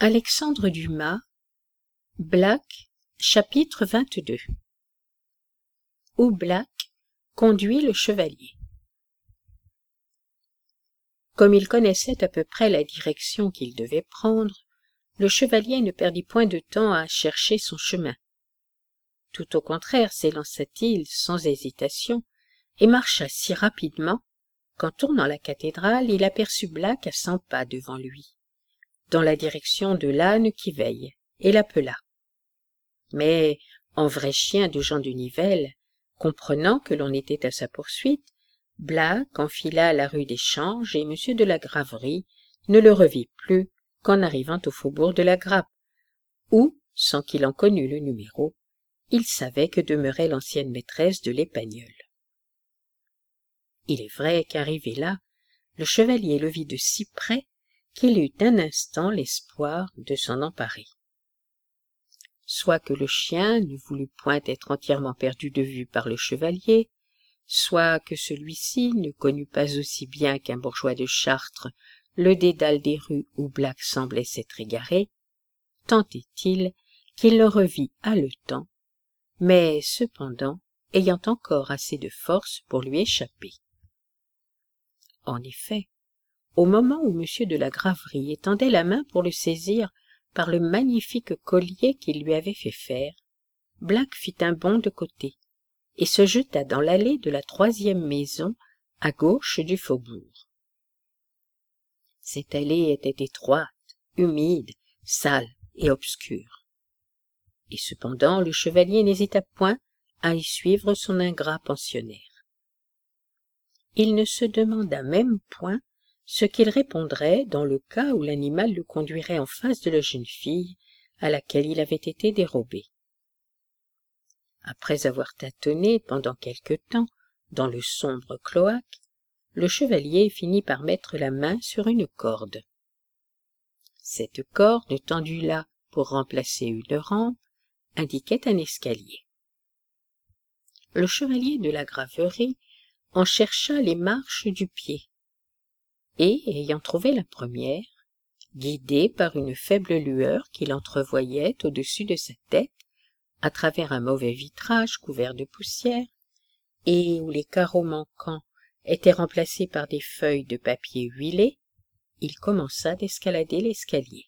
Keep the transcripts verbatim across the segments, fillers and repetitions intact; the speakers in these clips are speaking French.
Alexandre Dumas, Black, chapitre vingt-deux. Où Black conduit le chevalier. Comme il connaissait à peu près la direction qu'il devait prendre, le chevalier ne perdit point de temps à chercher son chemin. Tout au contraire s'élança-t-il sans hésitation et marcha si rapidement qu'en tournant la cathédrale, il aperçut Black à cent pas devant lui, dans la direction de l'âne qui veille, et l'appela. Mais, en vrai chien de Jean de Nivelle, comprenant que l'on était à sa poursuite, Black enfila la rue des Changes et M. de la Graverie ne le revit plus qu'en arrivant au faubourg de la Grappe, où, sans qu'il en connût le numéro, il savait que demeurait l'ancienne maîtresse de l'Épagneul. Il est vrai qu'arrivé là, le chevalier le vit de si près qu'il eut un instant l'espoir de s'en emparer. Soit que le chien ne voulut point être entièrement perdu de vue par le chevalier, soit que celui-ci ne connut pas aussi bien qu'un bourgeois de Chartres le dédale des rues où Black semblait s'être égaré, tant est-il qu'il le revit haletant, mais cependant ayant encore assez de force pour lui échapper. En effet, au moment où M. de la Graverie étendait la main pour le saisir par le magnifique collier qu'il lui avait fait faire, Black fit un bond de côté et se jeta dans l'allée de la troisième maison à gauche du faubourg. Cette allée était étroite, humide, sale et obscure. Et cependant le chevalier n'hésita point à y suivre son ingrat pensionnaire. Il ne se demanda même point ce qu'il répondrait dans le cas où l'animal le conduirait en face de la jeune fille à laquelle il avait été dérobé. Après avoir tâtonné pendant quelque temps dans le sombre cloaque, le chevalier finit par mettre la main sur une corde. Cette corde, tendue là pour remplacer une rampe, indiquait un escalier. Le chevalier de la Graverie en chercha les marches du pied, et, ayant trouvé la première, guidé par une faible lueur qu'il entrevoyait au-dessus de sa tête, à travers un mauvais vitrage couvert de poussière, et où les carreaux manquants étaient remplacés par des feuilles de papier huilé, il commença d'escalader l'escalier.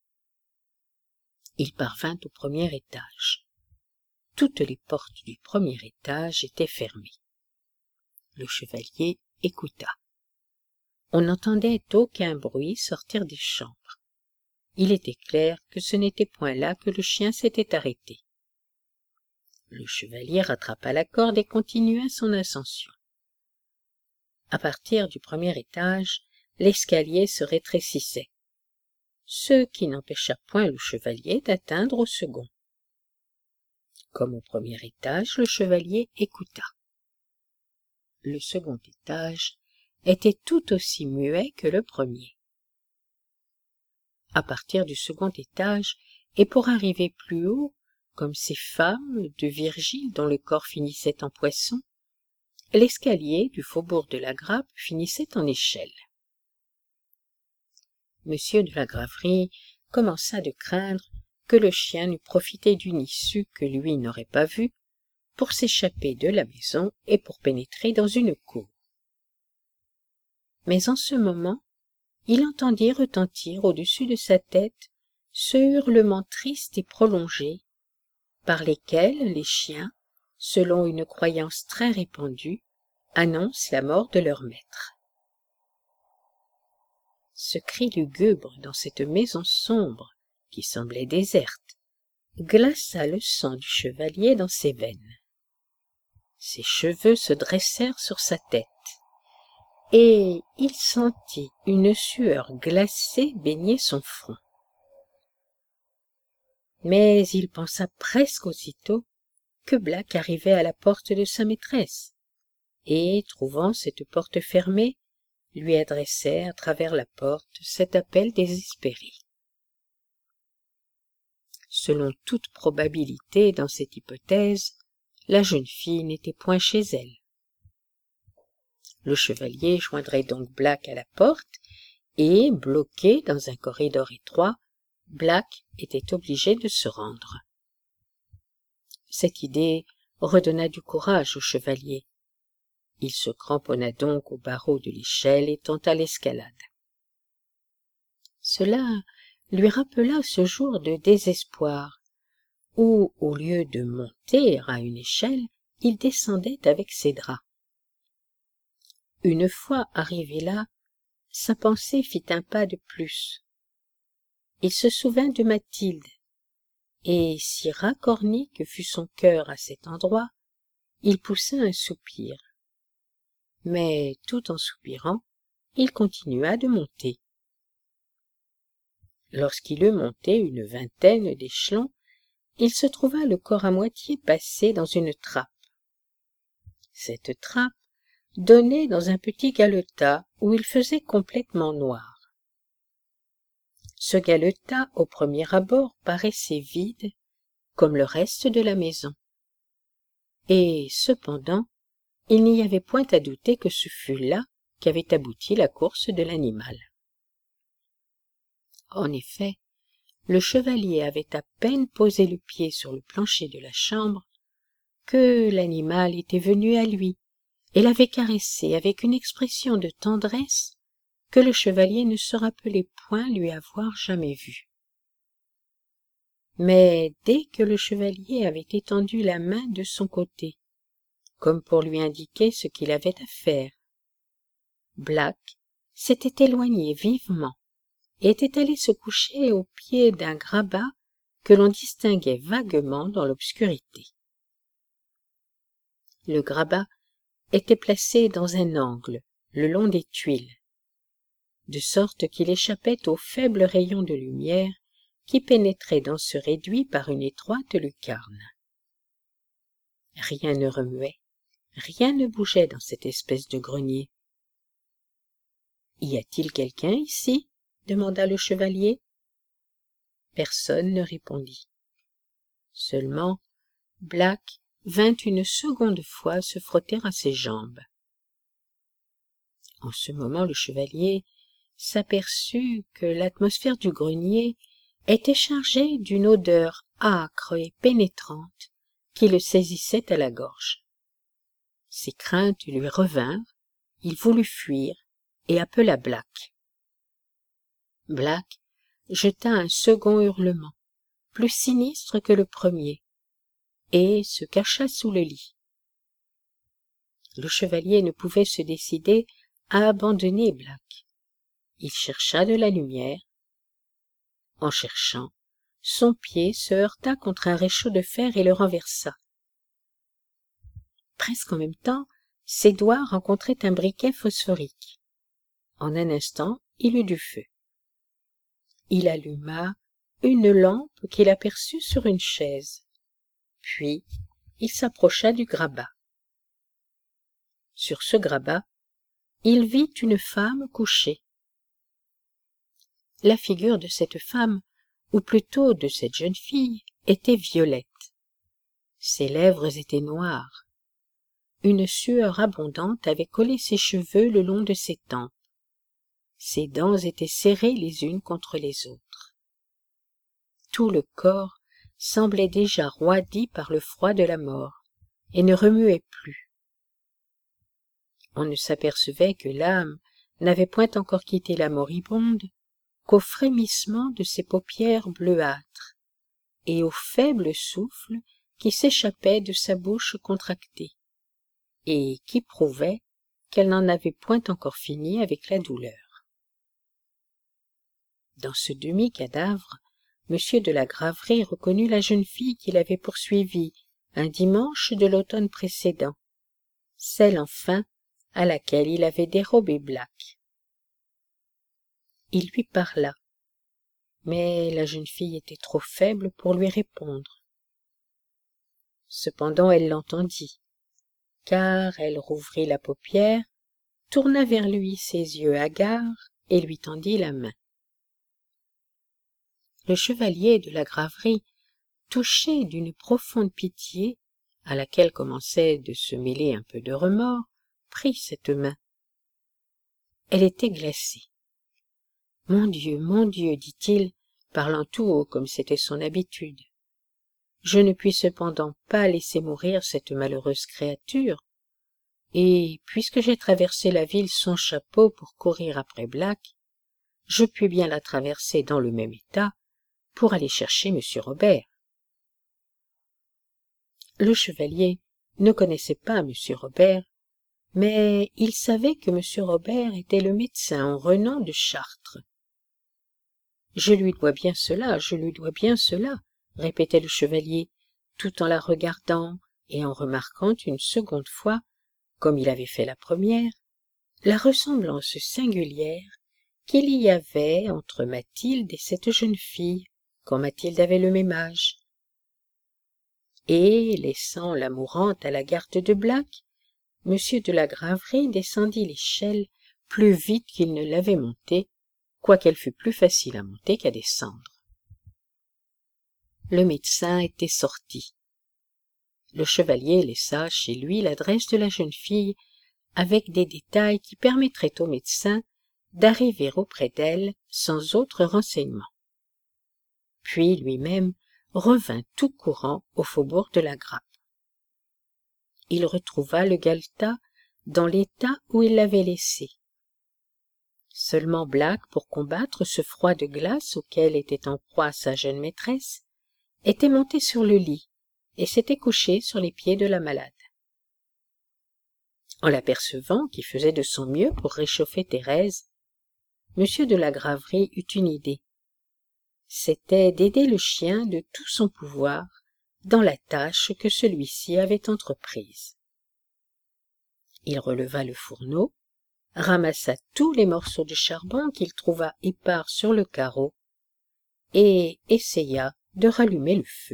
Il parvint au premier étage. Toutes les portes du premier étage étaient fermées. Le chevalier écouta. On n'entendait aucun bruit sortir des chambres. Il était clair que ce n'était point là que le chien s'était arrêté. Le chevalier rattrapa la corde et continua son ascension. À partir du premier étage, l'escalier se rétrécissait, ce qui n'empêcha point le chevalier d'atteindre au second. Comme au premier étage, le chevalier écouta. Le second étage était tout aussi muet que le premier. À partir du second étage, et pour arriver plus haut, comme ces femmes de Virgile dont le corps finissait en poisson, l'escalier du faubourg de la Grappe finissait en échelle. Monsieur de la Graverie commença de craindre que le chien n'eût profité d'une issue que lui n'aurait pas vue pour s'échapper de la maison et pour pénétrer dans une cour. Mais en ce moment, il entendit retentir au-dessus de sa tête ce hurlement triste et prolongé par lesquels les chiens, selon une croyance très répandue, annoncent la mort de leur maître. Ce cri lugubre dans cette maison sombre qui semblait déserte glaça le sang du chevalier dans ses veines. Ses cheveux se dressèrent sur sa tête, et il sentit une sueur glacée baigner son front. Mais il pensa presque aussitôt que Black arrivait à la porte de sa maîtresse, et, trouvant cette porte fermée, lui adressait à travers la porte cet appel désespéré. Selon toute probabilité dans cette hypothèse, la jeune fille n'était point chez elle. Le chevalier joindrait donc Black à la porte, et, bloqué dans un corridor étroit, Black était obligé de se rendre. Cette idée redonna du courage au chevalier. Il se cramponna donc aux barreaux de l'échelle et tenta l'escalade. Cela lui rappela ce jour de désespoir où, au lieu de monter à une échelle, il descendait avec ses draps. Une fois arrivé là, sa pensée fit un pas de plus. Il se souvint de Mathilde, et si racorni que fût son cœur à cet endroit, il poussa un soupir. Mais tout en soupirant, il continua de monter. Lorsqu'il eut monté une vingtaine d'échelons, il se trouva le corps à moitié passé dans une trappe. Cette trappe donnait dans un petit galetas où il faisait complètement noir. Ce galetas, au premier abord, paraissait vide, comme le reste de la maison. Et, cependant, il n'y avait point à douter que ce fût là qu'avait abouti la course de l'animal. En effet, le chevalier avait à peine posé le pied sur le plancher de la chambre que l'animal était venu à lui et l'avait caressé avec une expression de tendresse que le chevalier ne se rappelait point lui avoir jamais vue. Mais dès que le chevalier avait étendu la main de son côté, comme pour lui indiquer ce qu'il avait à faire, Black s'était éloigné vivement et était allé se coucher au pied d'un grabat que l'on distinguait vaguement dans l'obscurité. Le grabat était placé dans un angle, le long des tuiles, de sorte qu'il échappait aux faibles rayons de lumière qui pénétraient dans ce réduit par une étroite lucarne. Rien ne remuait, rien ne bougeait dans cette espèce de grenier. « Y a-t-il quelqu'un ici ?» demanda le chevalier. Personne ne répondit. Seulement, Black vint une seconde fois se frotter à ses jambes. En ce moment, le chevalier s'aperçut que l'atmosphère du grenier était chargée d'une odeur âcre et pénétrante qui le saisissait à la gorge. Ses craintes lui revinrent, il voulut fuir et appela Black. Black jeta un second hurlement, plus sinistre que le premier, et se cacha sous le lit. Le chevalier ne pouvait se décider à abandonner Black. Il chercha de la lumière. En cherchant, son pied se heurta contre un réchaud de fer et le renversa. Presque en même temps, ses doigts rencontraient un briquet phosphorique. En un instant, il eut du feu. Il alluma une lampe qu'il aperçut sur une chaise. Puis, il s'approcha du grabat. Sur ce grabat, il vit une femme couchée. La figure de cette femme, ou plutôt de cette jeune fille, était violette. Ses lèvres étaient noires. Une sueur abondante avait collé ses cheveux le long de ses tempes. Ses dents étaient serrées les unes contre les autres. Tout le corps semblait déjà roidi par le froid de la mort, et ne remuait plus. On ne s'apercevait que l'âme n'avait point encore quitté la moribonde qu'au frémissement de ses paupières bleuâtres et au faible souffle qui s'échappait de sa bouche contractée, et qui prouvait qu'elle n'en avait point encore fini avec la douleur. Dans ce demi-cadavre, Monsieur de la Graverie reconnut la jeune fille qu'il avait poursuivie un dimanche de l'automne précédent, celle enfin à laquelle il avait dérobé Black. Il lui parla, mais la jeune fille était trop faible pour lui répondre. Cependant elle l'entendit, car elle rouvrit la paupière, tourna vers lui ses yeux hagards et lui tendit la main. Le chevalier de la Graverie, touché d'une profonde pitié, à laquelle commençait de se mêler un peu de remords, prit cette main. Elle était glacée. « Mon Dieu, mon Dieu, dit-il, parlant tout haut comme c'était son habitude. Je ne puis cependant pas laisser mourir cette malheureuse créature, et puisque j'ai traversé la ville sans chapeau pour courir après Black, je puis bien la traverser dans le même état pour aller chercher monsieur Robert. Le chevalier ne connaissait pas monsieur Robert, mais il savait que monsieur Robert était le médecin en renom de Chartres. « Je lui dois bien cela, je lui dois bien cela, » répétait le chevalier, tout en la regardant et en remarquant une seconde fois, comme il avait fait la première, la ressemblance singulière qu'il y avait entre Mathilde et cette jeune fille, quand Mathilde avait le même âge. Et, laissant la mourante à la garde de Black, monsieur de la Graverie descendit l'échelle plus vite qu'il ne l'avait montée, quoiqu'elle fût plus facile à monter qu'à descendre. Le médecin était sorti. Le chevalier laissa chez lui l'adresse de la jeune fille, avec des détails qui permettraient au médecin d'arriver auprès d'elle sans autre renseignement. Puis lui-même revint tout courant au faubourg de la Grappe. Il retrouva le galetas dans l'état où il l'avait laissé. Seulement Black, pour combattre ce froid de glace auquel était en proie sa jeune maîtresse, était monté sur le lit et s'était couché sur les pieds de la malade. En l'apercevant, qui faisait de son mieux pour réchauffer Thérèse, monsieur de la Graverie eut une idée. C'était d'aider le chien de tout son pouvoir dans la tâche que celui-ci avait entreprise. Il releva le fourneau, ramassa tous les morceaux de charbon qu'il trouva épars sur le carreau et essaya de rallumer le feu.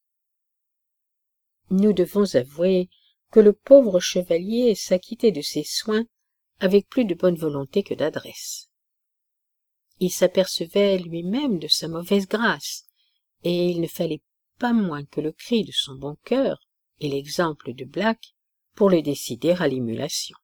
Nous devons avouer que le pauvre chevalier s'acquittait de ses soins avec plus de bonne volonté que d'adresse. Il s'apercevait lui-même de sa mauvaise grâce, et il ne fallait pas moins que le cri de son bon cœur et l'exemple de Black pour le décider à l'émulation.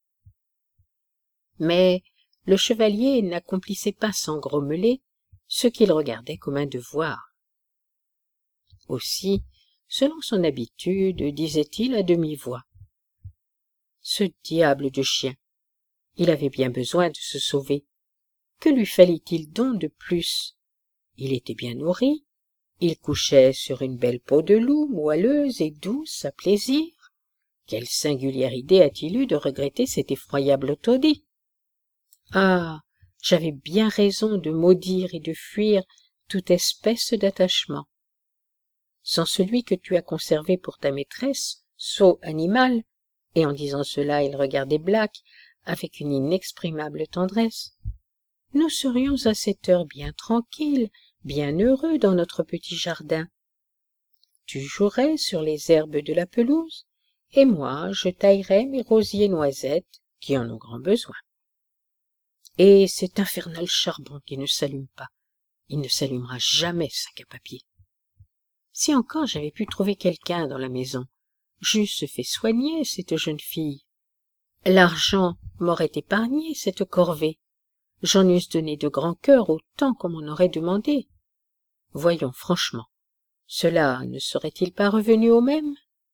Mais le chevalier n'accomplissait pas sans grommeler ce qu'il regardait comme un devoir. Aussi, selon son habitude, disait-il à demi-voix: « Ce diable de chien, il avait bien besoin de se sauver. Que lui fallait-il donc de plus? Il était bien nourri, il couchait sur une belle peau de loup, moelleuse et douce à plaisir. Quelle singulière idée a-t-il eu de regretter cet effroyable taudis? Ah, j'avais bien raison de maudire et de fuir toute espèce d'attachement. Sans celui que tu as conservé pour ta maîtresse, sot animal, et en disant cela il regardait Black avec une inexprimable tendresse, nous serions à cette heure bien tranquilles, bien heureux dans notre petit jardin. Tu jouerais sur les herbes de la pelouse, et moi je taillerais mes rosiers noisettes qui en ont grand besoin. Et cet infernal charbon qui ne s'allume pas, il ne s'allumera jamais, sac à papier. Si encore j'avais pu trouver quelqu'un dans la maison, j'eusse fait soigner cette jeune fille. L'argent m'aurait épargné cette corvée. J'en eusse donné de grand cœur autant qu'on m'en aurait demandé. Voyons franchement, cela ne serait-il pas revenu au même?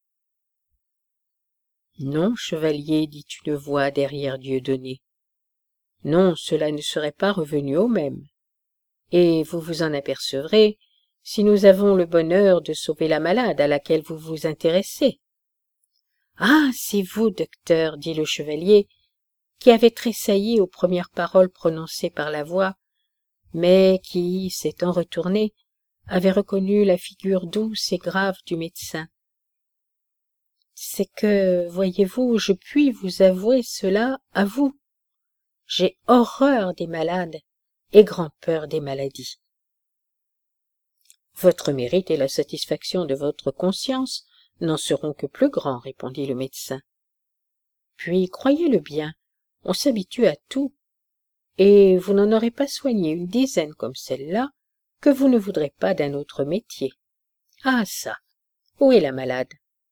Non, chevalier, dit une voix derrière Dieudonné. Non, cela ne serait pas revenu au même. Et vous vous en apercevrez si nous avons le bonheur de sauver la malade à laquelle vous vous intéressez. Ah, c'est vous, docteur, dit le chevalier, qui avait tressailli aux premières paroles prononcées par la voix, mais qui, s'étant retourné, avait reconnu la figure douce et grave du médecin. C'est que, voyez-vous, je puis vous avouer cela à vous. J'ai horreur des malades et grand-peur des maladies. Votre mérite et la satisfaction de votre conscience n'en seront que plus grands, répondit le médecin. Puis, croyez-le bien, on s'habitue à tout, et vous n'en aurez pas soigné une dizaine comme celle-là que vous ne voudrez pas d'un autre métier. Ah ça, où est la malade?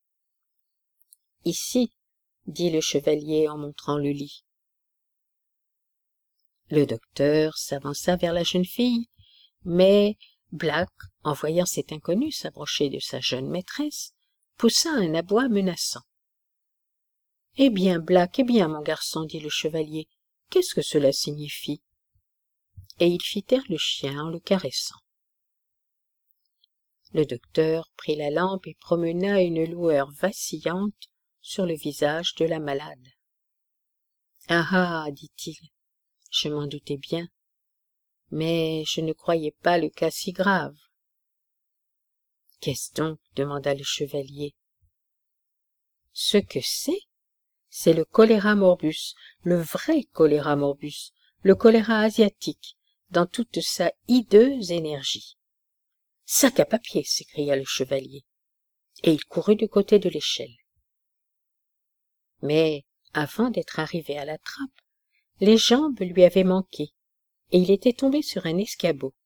Ici, dit le chevalier en montrant le lit. Le docteur s'avança vers la jeune fille, Mais Black, en voyant cet inconnu s'approcher de sa jeune maîtresse, poussa un aboi menaçant. « Eh bien, Black, eh bien, mon garçon, dit le chevalier, qu'est-ce que cela signifie ?» Et il fit taire le chien en le caressant. Le docteur prit la lampe et promena une lueur vacillante sur le visage de la malade. « Ah ah, dit-il, je m'en doutais bien, mais je ne croyais pas le cas si grave. »« Qu'est-ce donc ?» demanda le chevalier. « Ce que c'est, c'est le choléra morbus, le vrai choléra morbus, le choléra asiatique, dans toute sa hideuse énergie. »« Sac à papier !» s'écria le chevalier, et il courut du côté de l'échelle. Mais, avant d'être arrivé à la trappe, les jambes lui avaient manqué, et il était tombé sur un escabeau.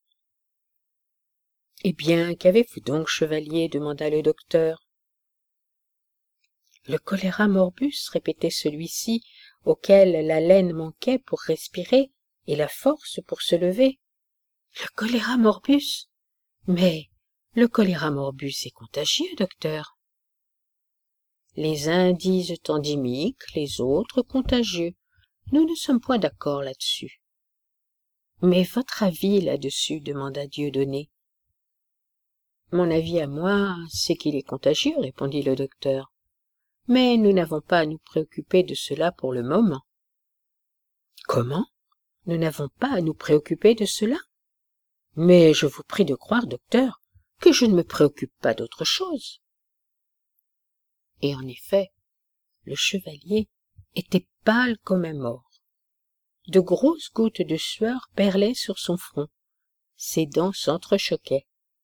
« Eh bien, qu'avez-vous donc, chevalier ?» demanda le docteur. « Le choléra morbus, répétait celui-ci, auquel la laine manquait pour respirer et la force pour se lever. Le choléra morbus? Mais le choléra morbus est contagieux, docteur. Les uns disent endémique, les autres contagieux. Nous ne sommes point d'accord là-dessus. Mais votre avis là-dessus, demanda Dieudonné. Mon avis à moi, c'est qu'il est contagieux, répondit le docteur. Mais nous n'avons pas à nous préoccuper de cela pour le moment. Comment? Nous n'avons pas à nous préoccuper de cela? Mais je vous prie de croire, docteur, que je ne me préoccupe pas d'autre chose. Et en effet, le chevalier était pâle comme un mort. De grosses gouttes de sueur perlaient sur son front. Ses dents s'entrechoquaient.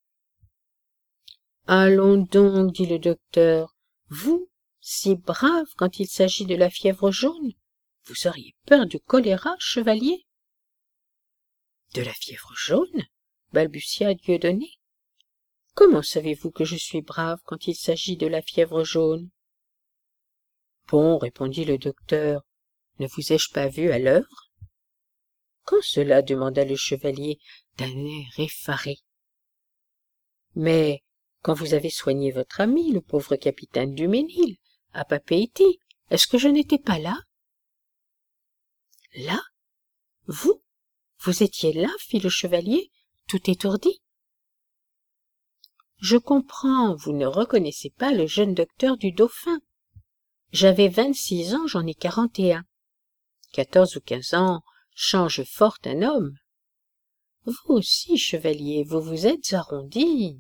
« Allons donc, dit le docteur, vous, si brave quand il s'agit de la fièvre jaune, vous auriez peur du choléra, chevalier ?» « De la fièvre jaune ?» balbutia Dieudonné. « Comment savez-vous que je suis brave quand il s'agit de la fièvre jaune ?» Bon, répondit le docteur, ne vous ai-je pas vu à l'œuvre? Quand cela? Demanda le chevalier d'un air effaré. Mais quand vous avez soigné votre ami, le pauvre capitaine du Ménil, à Papeete, est-ce que je n'étais pas là? Là? Vous? Vous étiez là, fit le chevalier, tout étourdi. Je comprends, vous ne reconnaissez pas le jeune docteur du Dauphin. J'avais vingt-six ans, j'en ai quarante et un. Quatorze ou quinze ans changent fort un homme. Vous aussi, chevalier, vous vous êtes arrondi.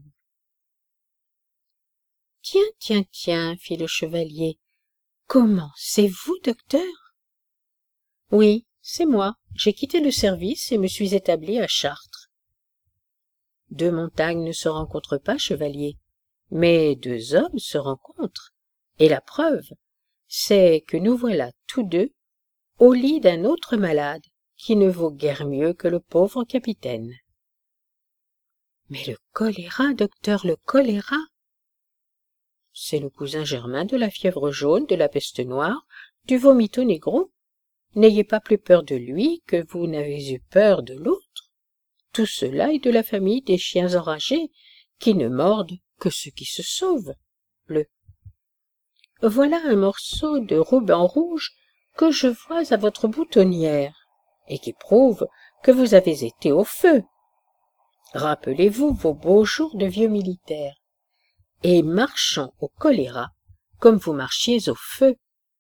Tiens, tiens, tiens, fit le chevalier. Comment, c'est vous, docteur? Oui, c'est moi. J'ai quitté le service et me suis établi à Chartres. Deux montagnes ne se rencontrent pas, chevalier, mais deux hommes se rencontrent, et la preuve, c'est que nous voilà tous deux au lit d'un autre malade qui ne vaut guère mieux que le pauvre capitaine. Mais le choléra, docteur, le choléra? C'est le cousin germain de la fièvre jaune, de la peste noire, du vomito négro. N'ayez pas plus peur de lui que vous n'avez eu peur de l'autre. Tout cela est de la famille des chiens enragés, qui ne mordent que ceux qui se sauvent. Le. Voilà un morceau de ruban rouge que je vois à votre boutonnière, et qui prouve que vous avez été au feu. Rappelez-vous vos beaux jours de vieux militaire, et marchant au choléra, comme vous marchiez au feu.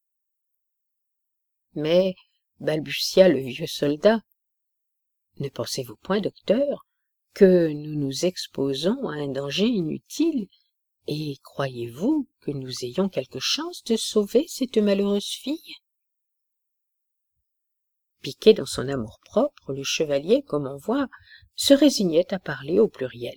Mais, balbutia le vieux soldat, ne pensez-vous point, docteur, que nous nous exposons à un danger inutile, et croyez-vous que nous ayons quelque chance de sauver cette malheureuse fille? Piqué dans son amour-propre, le chevalier, comme on voit, se résignait à parler au pluriel.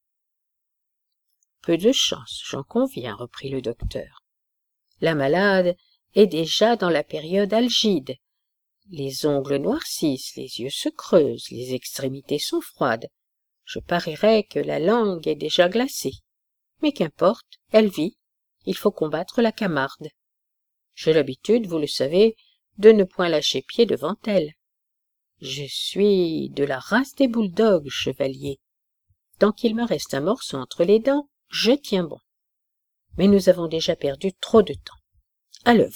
Peu de chance, j'en conviens, reprit le docteur. La malade est déjà dans la période algide. Les ongles noircissent, les yeux se creusent, les extrémités sont froides. Je parierais que la langue est déjà glacée. Mais qu'importe, elle vit. Il faut combattre la camarde. J'ai l'habitude, vous le savez, de ne point lâcher pied devant elle. Je suis de la race des bouledogues, chevalier, Tant qu'il me reste un morceau entre les dents, je tiens bon. Mais nous avons déjà perdu trop de temps. À l'œuvre. »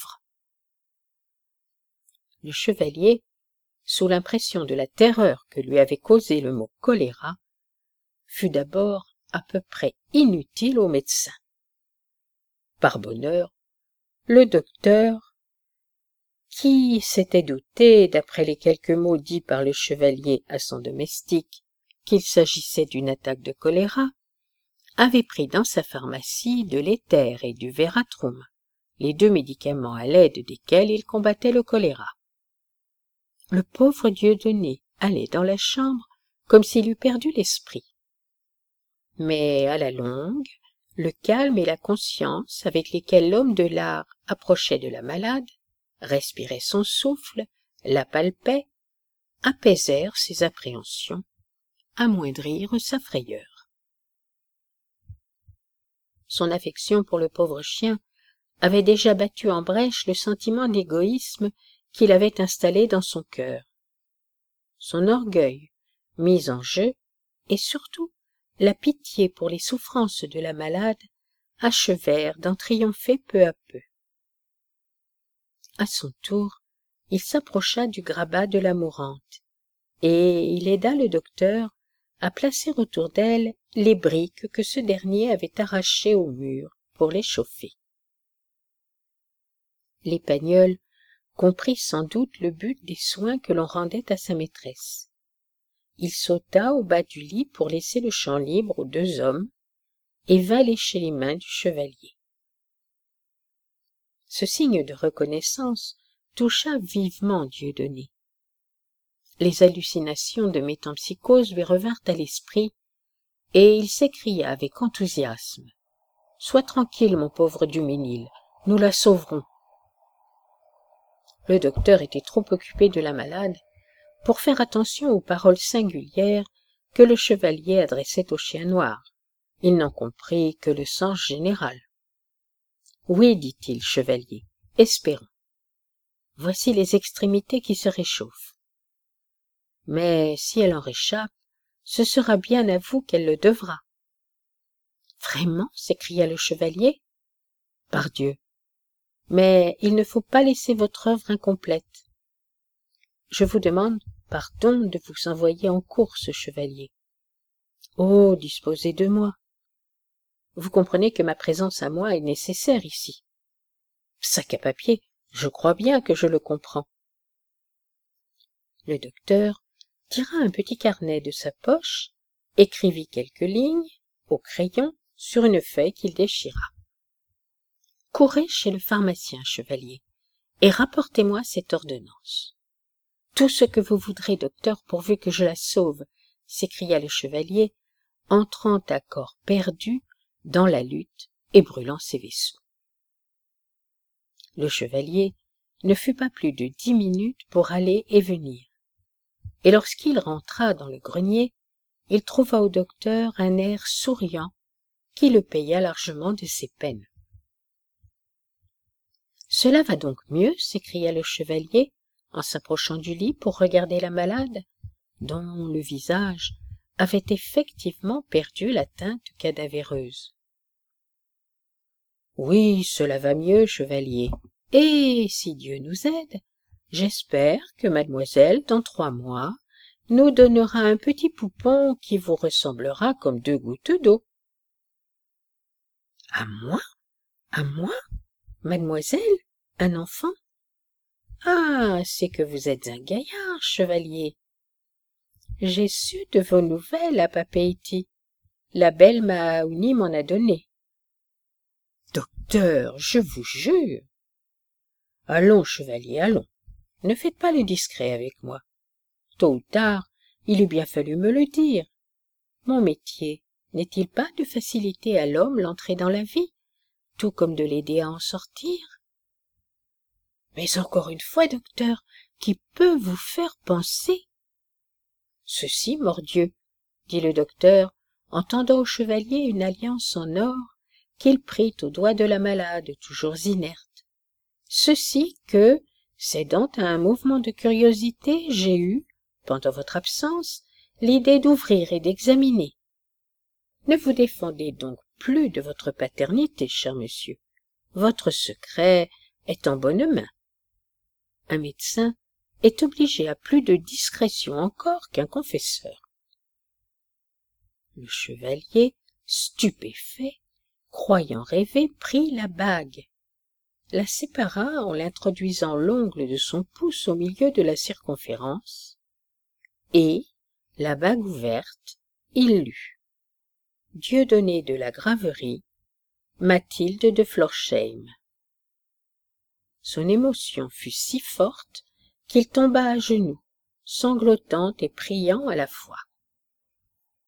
Le chevalier, sous l'impression de la terreur que lui avait causée le mot choléra, fut d'abord à peu près inutile au médecin. Par bonheur, le docteur, qui s'était douté, d'après les quelques mots dits par le chevalier à son domestique, qu'il s'agissait d'une attaque de choléra, avait pris dans sa pharmacie de l'éther et du vératrum, les deux médicaments à l'aide desquels il combattait le choléra. Le pauvre Dieudonné allait dans la chambre comme s'il eût perdu l'esprit. Mais à la longue, le calme et la conscience avec lesquels l'homme de l'art approchait de la malade, respirait son souffle, la palpait, apaisèrent ses appréhensions, amoindrirent sa frayeur. Son affection pour le pauvre chien avait déjà battu en brèche le sentiment d'égoïsme qu'il avait installé dans son cœur. Son orgueil, mis en jeu, et surtout la pitié pour les souffrances de la malade, achevèrent d'en triompher peu à peu. À son tour, il s'approcha du grabat de la mourante, et il aida le docteur à placer autour d'elle les briques que ce dernier avait arrachées au mur pour les chauffer. L'Épagneul comprit sans doute le but des soins que l'on rendait à sa maîtresse. Il sauta au bas du lit pour laisser le champ libre aux deux hommes et vint lécher les mains du chevalier. Ce signe de reconnaissance toucha vivement Dieudonné. Les hallucinations de métempsycose lui revinrent à l'esprit, et il s'écria avec enthousiasme: « Sois tranquille, mon pauvre Duménil, nous la sauverons. » Le docteur était trop occupé de la malade pour faire attention aux paroles singulières que le chevalier adressait au chien noir. Il n'en comprit que le sens général. « Oui, dit-il, chevalier, espérons. Voici les extrémités qui se réchauffent. Mais si elle en réchappe, ce sera bien à vous qu'elle le devra. »« Vraiment » s'écria le chevalier. « Pardieu, mais il ne faut pas laisser votre œuvre incomplète. Je vous demande pardon de vous envoyer en course, chevalier. Oh, disposez de moi. Vous comprenez que ma présence à moi est nécessaire ici. Sac à papier, je crois bien que je le comprends. » Le docteur tira un petit carnet de sa poche, écrivit quelques lignes, au crayon, sur une feuille qu'il déchira. « Courez chez le pharmacien, chevalier, et rapportez-moi cette ordonnance. »« Tout ce que vous voudrez, docteur, pourvu que je la sauve, » s'écria le chevalier, entrant à corps perdu dans la lutte et brûlant ses vaisseaux. Le chevalier ne fut pas plus de dix minutes pour aller et venir, et lorsqu'il rentra dans le grenier, il trouva au docteur un air souriant qui le paya largement de ses peines. « Cela va donc mieux » s'écria le chevalier en s'approchant du lit pour regarder la malade, dont le visage avait effectivement perdu la teinte cadavéreuse. « Oui, cela va mieux, chevalier, et, si Dieu nous aide, j'espère que mademoiselle, dans trois mois, nous donnera un petit poupon qui vous ressemblera comme deux gouttes d'eau. »« À moi? À moi? Mademoiselle? Un enfant? Ah, c'est que vous êtes un gaillard, chevalier. J'ai su de vos nouvelles à Papeete. La belle Mahaouni m'en a donné. »« Docteur, je vous jure. »« Allons, chevalier, allons. Ne faites pas le discret avec moi. Tôt ou tard, il eût bien fallu me le dire. Mon métier n'est-il pas de faciliter à l'homme l'entrée dans la vie, tout comme de l'aider à en sortir? Mais encore une fois, docteur, qui peut vous faire penser? Ceci, mordieu, dit le docteur, en tendant au chevalier une alliance en or qu'il prit au doigt de la malade, toujours inerte. Ceci que, cédant à un mouvement de curiosité, j'ai eu, pendant votre absence, l'idée d'ouvrir et d'examiner. Ne vous défendez donc plus de votre paternité, cher monsieur. Votre secret est en bonne main. Un médecin est obligé à plus de discrétion encore qu'un confesseur. Le chevalier, stupéfait, croyant rêver, prit la bague, la sépara en l'introduisant l'ongle de son pouce au milieu de la circonférence, et, la bague ouverte, il lut « Dieudonné de la Graverie, Mathilde de Florsheim ». Son émotion fut si forte qu'il tomba à genoux, sanglotant et priant à la fois.